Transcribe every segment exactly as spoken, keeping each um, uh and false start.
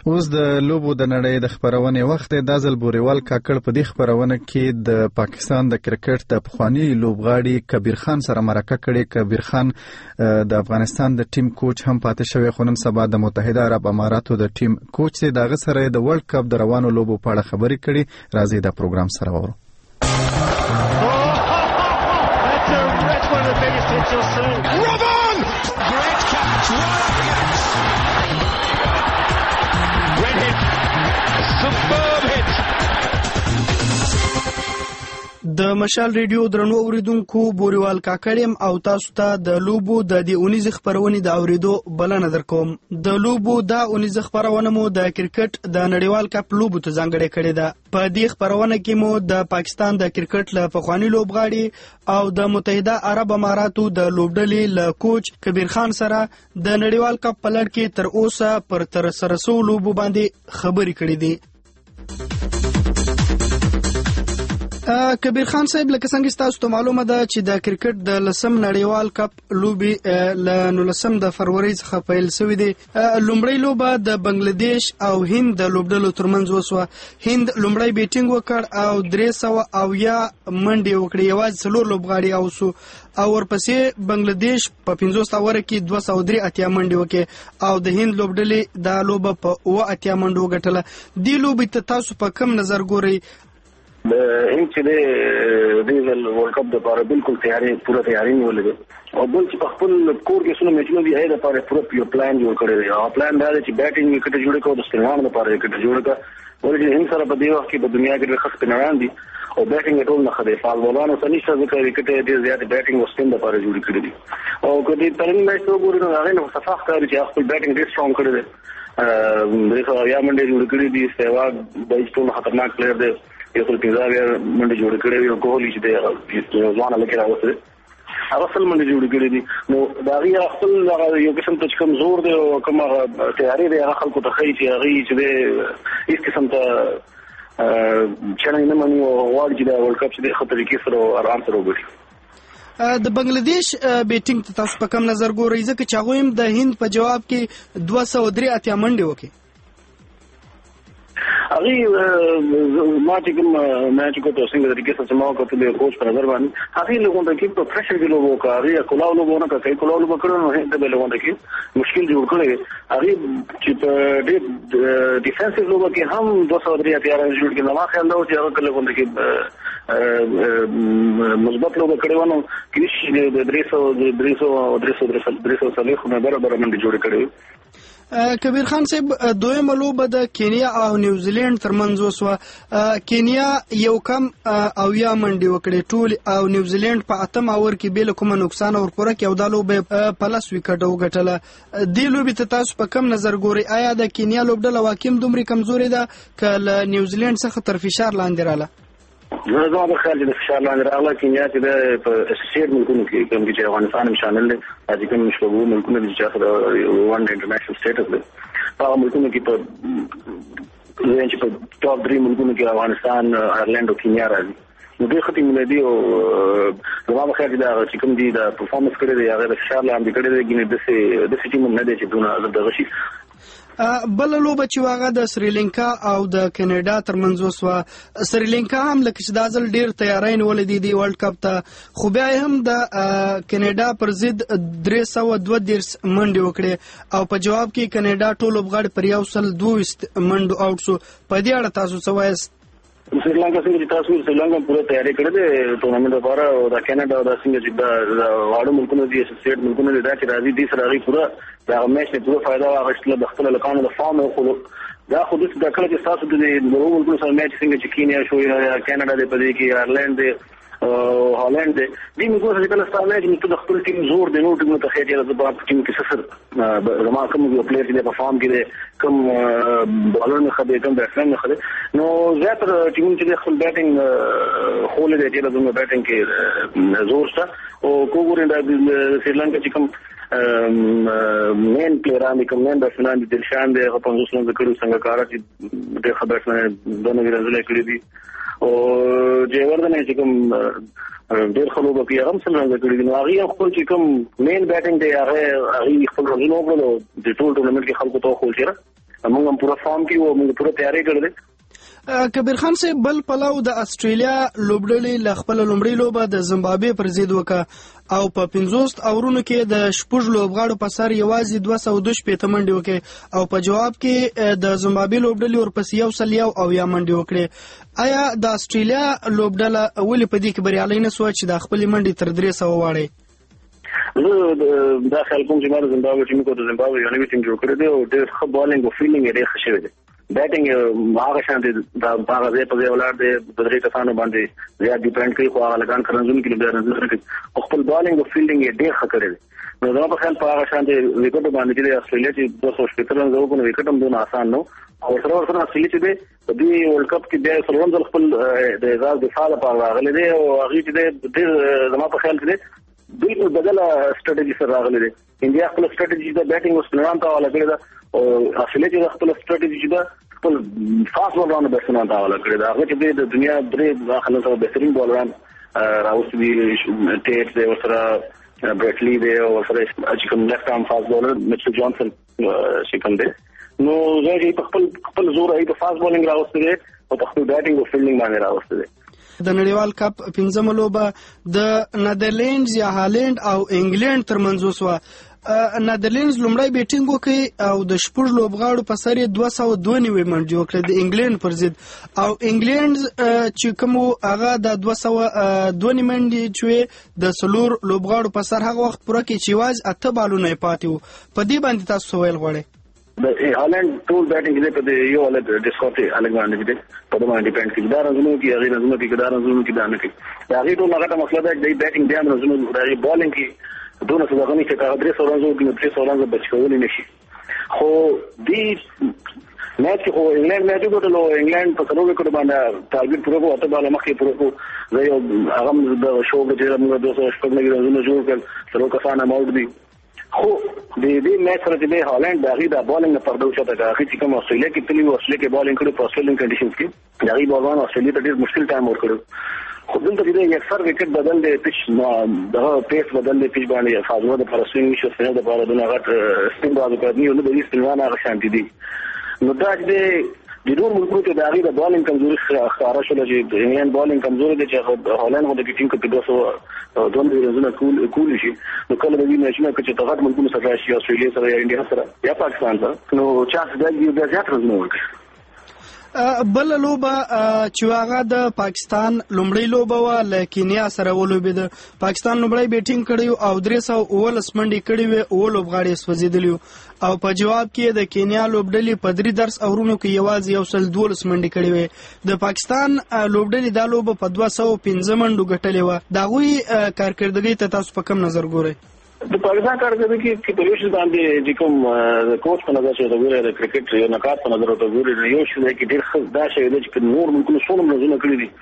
اوس د لوبو د نړۍ د خبرونې وخت د ځل بوريوال کاکړ په دې خبرونه کې د پاکستان د کرکټ د پخوانی لوبغاړي کبیر خان سره مرکه کړې. کبیر خان د افغانستان د ټیم کوچ هم پاتې شوی، خو نن سبا د متحده عرب اماراتو د ټیم کوچ دی. دغه سره د ورلد کپ د روانو لوبو په اړه خبرې کړي. راځي دا پروګرام سره وورو. د مشال ریډیو درنو اوریدونکو، بوريوال کاکړم او تاسو ته د لوبو د دې اونیز خبرونې د اوریدو بلنه درکوم. د لوبو د اونیز خبرونه مو د کرکټ د نړیوال کپ لوبو ته ځانګړې کړې ده. په دې خبرونه کې مو د پاکستان د کرکټ له پخوانی لوبغاړي او د متحده عرب اماراتو د لوبډلې له کوچ کبیر خان سره د نړیوال کپ په لړ کې تر اوسه پر تر سره سو لوبو باندې خبرې کړې دي. کبیر خان صاحب، لکه څنګه تاسو ته معلومه ده چې د کرکټ د لسم نړیوال کپ لوبي له نولسم د فروری څخه پیل شوې دي. لومړی لوبه د بنگلاديش او هند د لوبډلو ترمنځ وسوه. هند لومړی بیټینګ وکړ او درې سوه اویا منډې وکړې، یوازې څلور لوبغاړي اوسو او ورپسې بنگلاديش په پنځوس اوره کې دوه سوه درې اتیا منډې وکړې او د هند لوبډلې دا لوبه په اوه اتیا منډو وګټله. دې لوبې ته تاسو په کوم نظر ګورئ؟ د هند چې د دې ورلد کپ د لپاره بالکل تیاری پوره تیاری نیولې ده او بل چې په خپل کور کې څونه میچونه دي هغه لپاره پوره یو پلان جوړ کړی دی. او پلان دا دی چې بیټینګ وکټ جوړ کړو، د سپینرانو لپاره وکټ جوړ کړو. ولې هند سره په دې وخت کې په دنیا کې ډېر ښه سپینران دي او بیټینګ ټول نه خدای فال بولانو سره نشته ځکه وکټ ډېر زیات بیټینګ او سپین لپاره جوړ کړی دي. او کله پرنګ میچ وګورئ نو هغه نو صفاح کاری چې خپل بیټینګ ډېر سترونګ کړی دی. درې سوه اویا منډې جوړ کړې دي. سهواګ د ټول خطرناک پلیئر دی، یو څل پنځه منډې جوړ کړې وي او کوهلي چې دی ځوانه لکه راوځي هغه سل منډې جوړ کړې دي. نو دا غي خپل یو قسم ته کوم زور دی او کوم تیاری دی هغه خلکو ته خي چې هغه چې دی هیڅ قسم ته چنه نه مني او غواړي چې دا ورلد کپ چې د خطرې کې سره آرام سره وګټي. د بنگلاديش بیټینګ ته تاسو په کوم نظر ګورئ؟ ځکه چې هغه هم د هند په جواب کې دوه سوه درې اتیا منډې وکړي. هغه ما چې کوم میچ کو ته څنګه طریقې سره سماو کوته د کوچ پر نظر باندې هغه لوګون ته کې په پریشر کې لوګو کوي یا کولاو لوګونه کوي کولاو لوګ کړو نو هند به لوګون ته کې مشکل جوړ کړي. هغه چې په دې ډیفنسیو لوګو کې هم دوه سوه درې اتیا جوړ کړي. نو ما خیال دا چې هغه لوګون ته کې مثبت لوګ کړي ونه کې د درې سوه درې سوه درې سوه درې سوه صلیخ نه برابر منډي جوړ کړي. کبیر خان صاحب، دویمه لوبه د کینیا او نیوزیلند ترمنځ وسوه. کینیا یو کم اویا منډې وکړې ټول او نیوزیلند په اتم اور کې بل کوم نقصان اور پوره کې او دا لوبه په لس وکټ وګټله. دې لوبې ته تاسو په کوم نظر ګورئ؟ آیا د کینیا لوبډله واقعي دومره کمزوري ده که له نیوزیلند څخه تر فشار لاندې رااله؟ زه زما په خیال چې د فشار لاندې راغله. کینیا چې د په اسوسییټ ملکونو کې کوم چې افغانستان هم شامل دی، چې کوم شپږ ملکونه دي چې د ون ډے انټرنیشنل سټیټس دی، هغه ملکونو کې په چې په ټاپ درې ملکونو کې افغانستان، آیرلند او کینیا راځي. نو ډېر ښه ټیمونه دي او زما په خیال چې دا چې کوم دي د پرفارمنس کړی دی هغه د فشار لاندې کړی دی. ګینې داسې داسې ټیم نه دی چې دونه دغه شي. بل لوبه چې واغه د سریلانکا او د کینیډا ترمنځ وسوه. سریلانکا هم لکه چې دا ځل ډیر تیاری نیولې دي د ورلد کپ ته، خو بیا هم د کینیډا پر ضد درې سوه دوه دېرش منډې وکړې او په جواب کې کینیډا ټول لوبغاړي پر یو سل دوه ویشت منډو اوټ شو. په دې اړه تاسو څه وایاست؟ سریلانکا څنګه چې تاسو سریلانکا پوره تیاری کړې ده ټورنمنټ لپاره او د کینیډا او د څنګه چې د واړو ملکونو دي اسوسییټ ملکونو دي دا چې راځي دي سره غي پوره دا میچ نه پوره فائدہ واغښتله د خپل لکانو د فارم او خلک دا خو د کله چې تاسو د نورو ملکونو سره میچ څنګه چې کینیا شو یا کینیډا د پدې کې آیرلند او هالند دي موږ څه کله ستاسو میچ نو د خپل ټیم زور د نو ټیم ته خېټه د په ټیم کې سره زما کوم یو پلیئر چې په فارم کې کوم بالر نه خدای کوم بیټسمن نه خدای نو زیاتره ټیم چې خپل بیټینګ خولې دی چې د بیټینګ کې زور شته او کوګورین د سریلانکا چې کوم مین پلیئران کوم مین بیټسمن د دلشان دی په پنځوس رنز کړو څنګه کارا چې د خبرونه دونه ورځلې کړې دي او جیوردن چې کوم ډېر خلک په هغه سم رنګ کړی دي نو هغه خپل چې کوم مین بیټینګ دی هغه هغه خپل رنګ نو کړو د ټول ټورنمنټ کې خلکو ته خو چیرې موږ هم پوره فارم کې وو، موږ پوره تیاری کړې. کبیر خان صاحب بل پلاو د استرالیا لوبډلې ل خپل لومړی لوبه د زیمبابوې پر ضد وکړه او په پنځوس اورونو کې د شپږ لوبغاړو په سر یوازې دوه سوه دوه شپېته منډې وکړې او په جواب کې د زیمبابوې لوبډلې ورپسې یو سل یو اویا منډې وکړې. آیا د استرالیا لوبډله ولې په دې کې بریالۍ نه سوه چې د خپلې منډې تر درې سوه واړوي؟ زه دا خیال کوم چې ما د زیمبابوې ټیم کو د زیمبابوې یو نوی ټیم جوړ کړی دی او ډېر ښه بالینګ او فیلډینګ یې ډېر ښه شوی دی. بیټینګ هغه شان دي دا هغه ځای په ځای ولاړ دی، د درې کسانو باندې زیات ډیپینډ کوي، خو هغه لګان کرنځونکي کې بیا رنځونه کوي او خپل بالینګ او فیلډینګ یې ډېر ښه کړی دی. نو زما په خیال په هغه شان دي وکټو باندې چې استرالیا چې دوه سوه شپېته رنز وکړو، وکټ هم دونه آسان نه او سره ورسره استرالیا چې دی په دې ورلډ کپ کې بیا څلورم ځل خپل د اعزاز دفاع لپاره راغلی دی او هغې چې دی ډېر زما په خیال چې دی بالکل بدله سټراتیجي سره راغلی دی. انډیا خپل سټراتیجي د بیټینګ اوس نظام ته حواله کړې ده او استرالیا چې خپل سټراتیجي ده خپل فاست بالرانو بیټسمنانو ته حواله کړې ده. هغه چې د دنیا درې خلک سره بهترین بالران راوستي دي، ټیټ دی ورسره، برټلی دی او ورسره چې کوم لیفټ آرم فاست بالر میچل جانسن چې کوم دی. نو زه چې په خپل خپل زور یې په فاست بالینګ راوستي دی او په خپل بیټینګ او فیلډینګ باندې راوستي دی. د نړیوال کپ پنځمه لوبه د نیدرلینډز یا هالند او انګلند ترمنځ وسوه. نیدرلینډز لومړی بیټینګ وکړي او د شپږ لوبغاړو په سر یې دوه سوه دوه نوي منډې وکړې د انګلند پر ضد او انګلند چې کوم هغه د دوه سوه دوه نوي منډې چې د څلور لوبغاړو په سر هغه وخت پوره کړي چې یوازې اته بالونه یې پاتې وو. په دې باندې تاسو څه ویل غواړئ؟ د هالند ټول بیټینګ دې په دې یو الګ ډیسکوټي الګ باندې دې په دې باندې ډیپند کوي. دا رنځونو کې هغه رنځونو کې دا رنځونو کې دا نه کوي. دا هغه ټول هغه مسله ده چې بیټینګ دې هم رنځونو راځي، بالینګ کې دونه څه دغه نه چې هغه درې سوه رنځو کې درې سوه رنځ بچ کولای نشي. خو دې میچ خو انګلند میچ وګټلو، انګلند په څلور وکټو باندې ټارګټ پوره کو، اته بالا مخکې پوره کو. زه یو هغه د شو چې موږ دوه سوه شپږ نوي رنځونه جوړ کړل، څلور کسان هم آوټ دي. خو د دې میچ سره چې د هالند د هغې د بالینګ نه پرده وشته، د هغې چې کوم استرالیا کې تللي وو، استرالیا کې بالینګ کړی په استرالین کنډیشنز کې، د هغې بالران استرالیا ته ډېر مشکل ټایم ورکړی. خو دلته چې دی اکثر وکټ بدل دی، پیچ دغه پیس بدل دی، پیچ باندې فاضله دپاره سوینګ نشي، سپینر دپاره دونه غټ سپین باز وکړني او نه د دې سپینران هغه شانتي دي. نو دا چې دی د نور ملکونو کې د هغې د بالینګ کمزوري ښکاره شوله چې د انګلند بالینګ کمزوري دی چې هالند خو د ټیم کې دوه سوه دوه نوي رنځونه کولی شي. نو کله د دې میچونه که چې د غټ ملکونو سره راشي، استرالیا سره یا انډیا سره یا پاکستان سره، نو چانس دا بیا زیات رنځونه ورکړي. بل لوبه چې هغه د پاکستان لومړی لوبه وه له کینیا سره ولوبېده. پاکستان لومړی بیټینګ کړی او درې سوه اوولس منډې کړې وې، اووه لوبغاړي یې سوځېدلي او په جواب کې د کینیا لوبډلې په درې درس اورونو کې یوازې یو سل دولس منډې کړې وې. د پاکستان لوبډلې دا لوبه په دوه سوه پنځه منډو ګټلې وه. د هغوی کارکردګۍ ته تاسو په کوم نظر ګورئ؟ د پاکستان کارکردګي کې په یو شي باندې چې کوم د کوچ په نظر چې د ګوري د کرکټ یو نکات په نظر ته ګوري، یو شي کې ډېر ښه دا شی دی چې نور ملکونو څومره رنځونه کړي دي.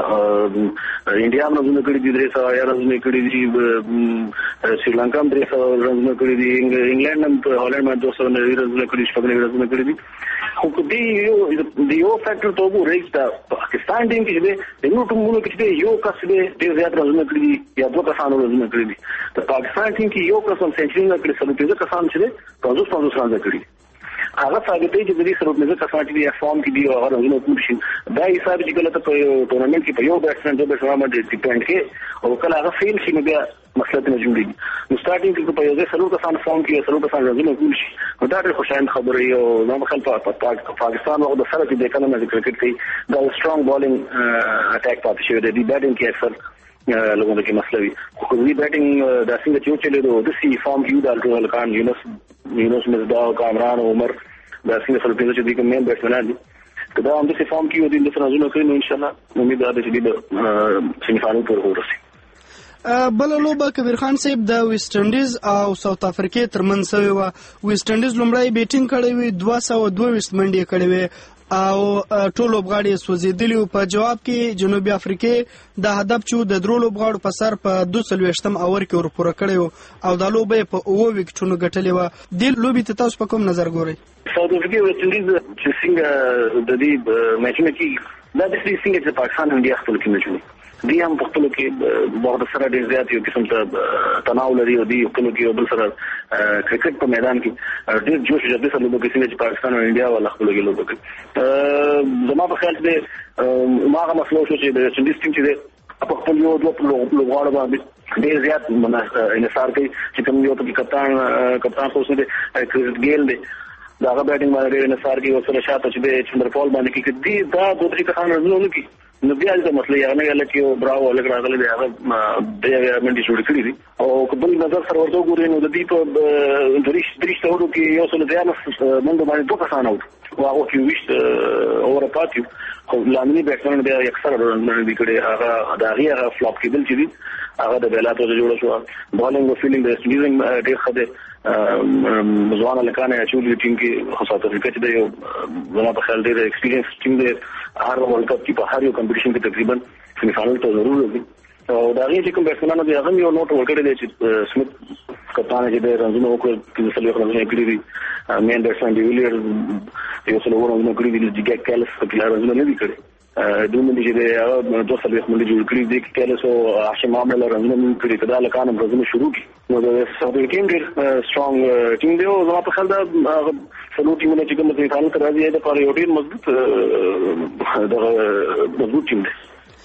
انډیا هم رنځونه کړي دي، درې سوه یا رنځونه کړي دي، سریلانکا هم درې سوه رنځونه کړي دي، انګلند هم په هالند باندې دوه سوه نوي رنځونه کړي دي، شپږ نوي رنځونه کړي دي. خو په دې یو د یو فیکټر ته وګورئ چې د پاکستان ټیم کې چې دی د نورو ټیمونو کې چې یو کس دی ډېر زیات رنځونه کړي دي یا دوه کسانو رنځونه کړي دي. د پاکستان ټیم کې یو کس هم سنچري نه کړي، څلور پنځه کسان چې دی پنځوس پنځوس رنځه کړي. هغه ثابتوي چې د دې څلور پنځه کسان چې دی فارم کې دي او هغه رنځونه کولی شي. دا حساب چې کله ته په یو ټورنمنټ کې په یو بیټسمین دوه بیټسمین باندې ډیپینډ کوي او کله هغه فیل شي نو بیا مسله نه جوړېږي. نو سټارټینګ کې په یو ځای څلور کسان فارم کې څلور کسان رنځونه کولی شي، نو دا ډېر خوشایند خبره وي. او زما په خیال په پاکستان هغه د سره چې دی کله نه کرکټ کوي دا سټرانګ بالینګ اټیک پاتې شوی دی. د بیټینګ کې اکثر لوګونو کې مسله وي. خو دې بیټینګ دا څنګه چې وچلېدو داسې فارم کې یو د الټو هلکان یونس یونس مصباح، کامران، عمر، دا څنګه څلور پنځه چې دوی کوم مین بیټسمینان دي، که دا همداسې فارم کې وي دوی همداسې رنځونه کوي، نو انشاءالله امید دا ده چې دوی د سیمي فاینل پورې ورسي. بل لوبه کبیر خان صاحب د ویسټ انډیز او ساوث افریقې ترمنځ شوې وه. ویسټ انډیز لومړی بیټینګ کړی وي، دوه سوه دوه ویشت منډې کړې وې او ټول لوبغاړي یې سوځېدلي وو. په جواب کې جنوبي افریقې دا هدف چې د درو لوبغاړو په سر په دوه څلوېښتم اوور کې ورپوره کړی وو او دا لوبه یې په اووه وکټونو ګټلې وه. دې لوبې ته تاسو په کوم نظر ګورئ؟ ساوث افریقې ویسټ انډیز چې څنګه د دې میچونه کې دا داسې څنګه چې پاکستان انډیا خپل کې میچونه دي هم په خپل کې بعد سره ډېر زیات یو قسم ته تناو لري او دي خپل کې یو بل سره کرکټ په میدان کې ډېر جوش جذبه سره لوبه کوي چې پاکستان او انډیا ولا خپل کې لوبه کوي. زما په خیال دې ما هغه مسلو شو چې د سندیس ټیم چې په خپل یو دوه لوبغاړو باندې ډېر زیات انحصار کوي چې کوم یو په کپتان کپتان خو څه دی کرس ګیل دی دا هغه بیټینګ باندې ډېر انحصار کوي او سره شاته چې د چندرپال باندې کې دي دا دوه درې کسان راځي کوي نو بیا د مسلې یو نه یاله کې او براو لګ راغلي دی هغه د منډي جوړ کړی دي او قبل نظر سره ورته ګوري نو د دې په دریش دریش ته ورو کې یو څل ځان منډه باندې دوه کسان او هغه کې وشت اور پاتیو خو لامني بیټسمن دی اکثر باندې کړي هغه دا هغه فلاپ کېدل چې دي هغه د بیلاتو جوړ شو بالینګ او فیلډینګ د سټیزنګ ډېر خده مزوانه لکانه اچولي ټیم کې خو ساوث افریقا چې د یو زما په خیال ډېر ایکسپیرینس ټیم دی هر ورلد کپ کې په هر یو کمپټیشن کې تقریبا سیمی فائنل ته ضرور راځي او دا غي چې کوم بیټسمنانو دی هغه یو نوٹ ورکړی دی چې سمیت کپتان چې د رنزونو وکړ چې سلوي رنزونه کړی دي مین بیټسمن دی ویلیر یو سلوي رنزونه کړی دي چې ګیک کالس په کلار رنزونه نه دي کړی دوه منډي چې د دوه سلوي منډي جوړ کړی دي چې کالس او هاشم معاملې رنزونه کړی کدا لکانه رنزونه شروع کی نو د ساوث ټیم ډېر سترونګ ټیم دی او زما په خیال دا سلو ټیمونه چې کوم ځای فائنل ته راځي دا پر یو ډېر مضبوط د مضبوط ټیم دی.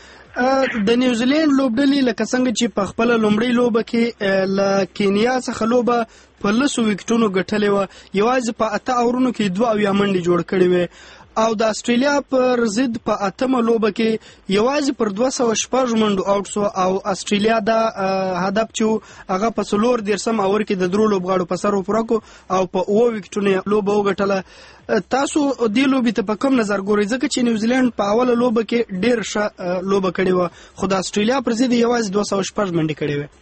د نیوزیلند لوبډلې لکه څنګه چې په خپل لومړی لوبه کې ل کینیا څخه لوبه په لسو وکټونو ګټلې و یوازې په اته اورونو کې دوه اویا منډې جوړ کړې وې او د استرالیا پر ضد په اتمه لوبه کې یوازې پر دوه سوه شپږ منډو آوټ سو او استرالیا دا هدف چې هغه په څلور دېرشم اور کې د درو لوبغاړو په سر وپوره کړو او په اوه وکټونو لوبه وګټله. تاسو دې لوبې ته په کوم نظر ګورئ ځکه چې نیوزیلند په اوله لوبه کې ډېر ښه لوبه کړې وه خو د استرالیا پر ضد یوازې دوه سوه شپږ منډې کړې وې.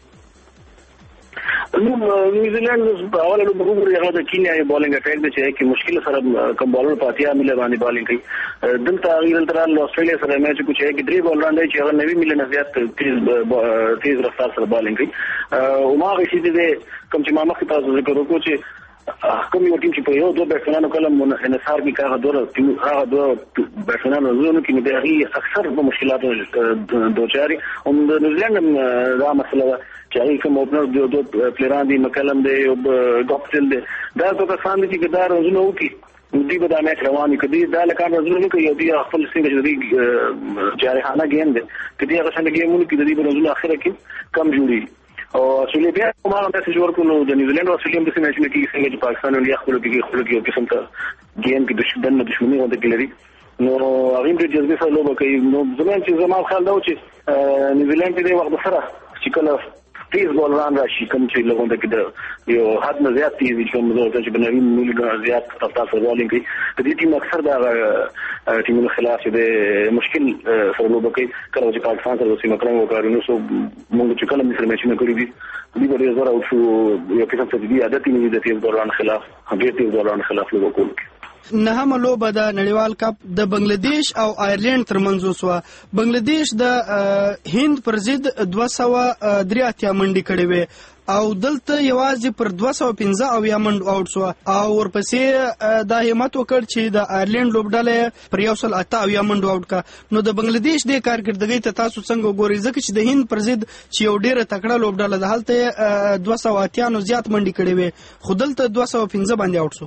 نو نیوزیلند په اوله لوبه وګورئ هغه د کینیا یو بالینګ اټیک دی چې کې مشکل سره کم بالر پاتیا مله باندې بالینګ کوي دلته غیر تر استرالیا سره میچ کو چې کې درې بالران دی چې هغه نوي مله زیات تیز تیز رفتار سره بالینګ کوي او ما غوښتي دي کوم چې ما مخکې تاسو ذکر وکړو چې کوم یو ټیم چې په یو دوه بیټسمنانو کلم انحصار کې کاغه دوه هغه دوه بیټسمنانو زونه کې نو دغه اکثر په مشکلاتو دوچاري او د نیوزیلند دا مسله چې هغه کوم اوپنر دی دوه پلیران دي مکلم دی او ګاپټل دی دا څه کسان دي چې دا روزونه وکي دوی به دا میچ رواني کړي دا لکه روزونه کوي او دی خپل څنګه چې جارحانه گیم دی کدي هغه څنګه گیمونه کې د دې روزونه اخره کې کم جوړي او اصلي بیا کومه میسج ورکړو د نیوزیلند او استرالیا د سیمه کې څنګه چې پاکستان او خپل کې خپل کې قسم ته گیم کې دشمن دشمنی ونده کړی نو هغه د جذبې سره لوبه کوي نو زموږ چې زموږ خیال دا و چې نیوزیلند دې وخت سره چې کله تیز بولران راشي کوم چې لغونده کې د یو حد نه زیات تیز چې موږ ورته چې بنوي ملګری زیات رفتار سره بالینګ کوي د دې ټیم اکثر دا ټیمونو خلاف د مشکل سره لوبه کوي کله چې پاکستان سره سیمه کړنګ وکړي نو سو موږ چې کله مثل میچونه کړی دي دې به زره او شو یو قسم ته دي عادت نه دي تیز بولران خلاف هغه تیز بولران خلاف لوبه کول نهمه لوبه د نړیوال کپ د بنگلاديش او آیرلند ترمنځ وسوه بنگلاديش د هند پر ضد دوه سوه درې اتیا منډې کړې وې او دلته یوازې پر دوه سوه پنځه اویا منډو آوټ سوه او ورپسې دا همت وکړ چې د آیرلند لوبډله پر یو سل اته اویا منډو آوټ کا نو د بنگلاديش د کارکردګۍ ته تاسو څنګه ګورئ ځکه چې د هند پر ضد چې یو ډیره تکړه لوبډله ده هلته دوه سوه اتیا نو زیات منډې کړې وې خو دلته دوه سوه پنځه باندې آوټ سو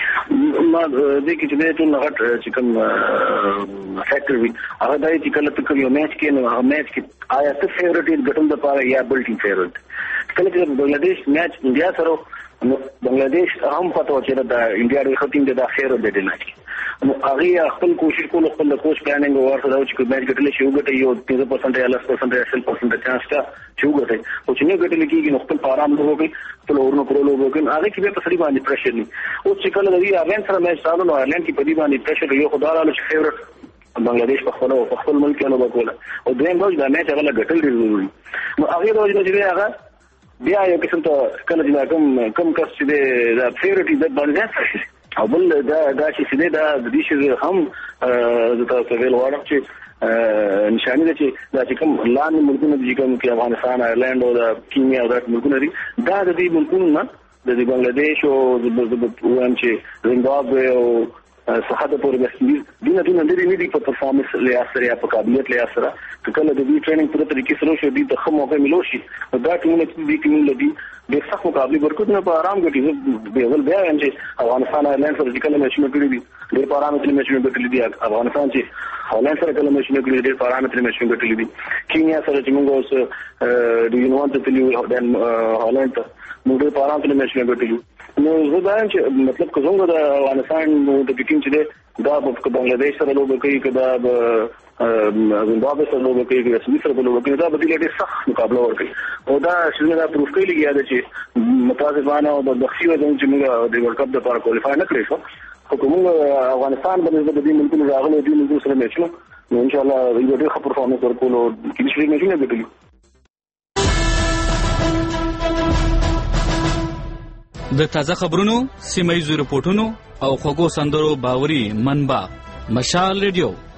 ما د کې چې د ټول غټ چې کوم فیکټر وي هغه دای چې کله تک یو میچ کې نو هغه میچ کې آیا ته فیورټ یې ګټل د پاره یا بل ټیم فیورټ کله چې بنگلاديش میچ انډیا سره نو بنگلاديش هم پته و چې دا انډیا د ختم د اخر د دې میچ نو هغه خپل کوشش کول خپل کوچ پلانینګ ورسره او چې میچ ګټل شي وګټي یو تیس پرسنټ یا لس پرسنټ یا شل پرسنټ چانس تا چې وګټي او چې نه ګټل کېږي نو خپل آرام وګوري خپل ورنو پرو وګوري هغه کې به په سړي باندې پرشر نه او چې کله د ایرلند سره میچ راځي نو ایرلند کې په دې باندې پرشر یو خدای له چې فیورټ بنگلاديش په خپل په خپل ملک کې نو وکوله او دویم روز دا میچ هغه ګټل ډیر ضروري نو هغه روز چې هغه بیا یو قسم ته کله چې کوم کوم کس چې دا فیورټ د باندې او بل دا دا چې دا د دې شی هم د تاسو ویل وړم چې نشانه ده چې دا چې کوم لاندې ملکونه دي کوم کې افغانستان ایرلند او د کینیا او د ملکونه دي دا د دې ملکونو نه د بنگلاديش او د وام چې زیمبابوې او صحت پورې بس دینه دینه لري نه دي په پرفارمنس لحاظ سره یا په قابلیت لحاظ سره کله د دې ټریننګ په طریقې سره شو دي د خمو موقع ملو شي دا ټیمونه چې دي کوم لدی د سخت مقابله ورکوټ نه په آرام غټي به ول بیا چې افغانستان ایرلاین سره ځکه میچونه کړی دي ډېر پارامتر میچونه کړی دي افغانستان چې هالند سره کله میچونه کړی ډېر پارامتر میچونه کړی دي کینیا سره چې موږ اوس د یونوان ته تلو دن هالند موږ ډېر پارامتر میچونه کړی نو زه دا چې مطلب که څنګه د افغانستان د ټیم چې دا په بنگلاديش سره لوبه کوي کدا د زیمبابوے سره لوبه کوي د سویس سره لوبه کوي دا به ډېر سخت مقابله ورکوي او دا چې دا پروف کوي لګیا دی چې متاسفانه او د بخښي وځي چې موږ د ورلد کپ لپاره کوالیفای نه کړی شو خو کوم افغانستان باندې د دې ملکونو راغلي دي موږ سره میچ نو ان شاء الله یو ډېر ښه پرفارمنس ورکول او کې شي میچونه ګټلو د تازه خبرونو سیمه ییزو رپورټونو او خوږو سندرو باوري منبع مشال ریډیو